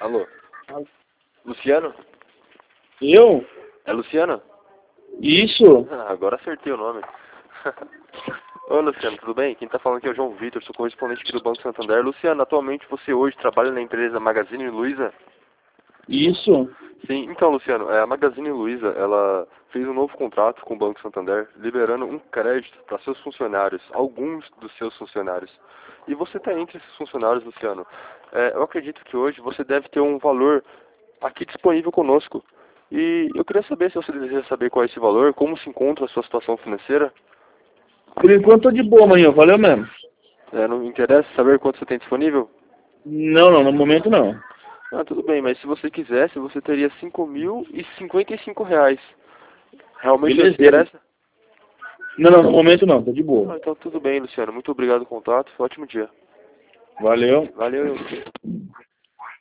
Alô? Luciano? Eu? É Luciano? Isso? Ah, agora acertei o nome. Ô Luciano, tudo bem? Quem tá falando aqui é o João Vitor, sou correspondente aqui do Banco Santander. Luciano, atualmente você hoje trabalha na empresa Magazine Luiza? Isso? Sim, então Luciano, a Magazine Luiza, ela fez um novo contrato com o Banco Santander, liberando um crédito para seus funcionários, alguns dos seus funcionários. E você está entre esses funcionários, Luciano. Eu acredito que hoje você deve ter um valor aqui disponível conosco. E eu queria saber se você deseja saber qual é esse valor, como se encontra a sua situação financeira. Por enquanto tô de boa, amanhã, valeu mesmo? Não interessa saber quanto você tem disponível? Não, no momento não. Ah, tudo bem, mas se você quisesse, você teria R$ 5.055. Realmente não te Beleza. interessa? Não, no momento não, tô de Ah, boa. então tudo bem, Luciano. Muito obrigado pelo contato. Ótimo dia. Valeu. Valeu.